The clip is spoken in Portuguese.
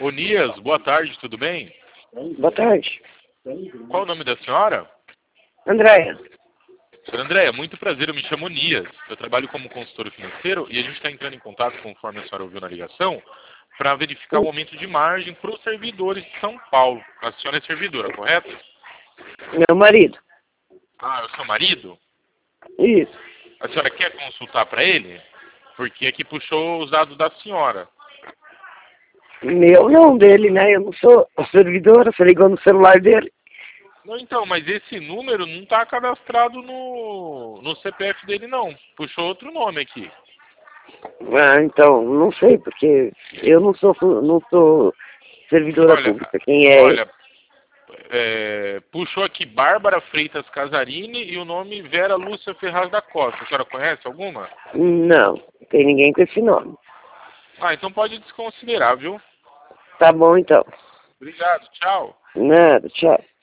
Nias, boa tarde, tudo bem? Boa tarde. Qual o nome da senhora? Andréia. Senhora Andréia, muito prazer, eu me chamo Nias. Eu trabalho como consultor financeiro e a gente está entrando em contato, conforme a senhora ouviu na ligação, para verificar o aumento de margem para os servidores de São Paulo. A senhora é servidora, correto? Meu marido. Ah, é o seu marido? Isso. A senhora quer consultar para ele? Porque aqui puxou os dados da senhora. Meu não, dele, né? Eu não sou a servidora, você ligou no celular dele. Não, então, mas esse número não está cadastrado no CPF dele, não. Puxou outro nome aqui. Ah, então, não sei, porque eu não sou servidora pública. Quem é? Olha, puxou aqui Bárbara Freitas Casarini e o nome Vera Lúcia Ferraz da Costa. A senhora conhece alguma? Não, não tem ninguém com esse nome. Ah, então pode desconsiderar, viu? Tá bom, então. Obrigado, tchau. Nada, tchau.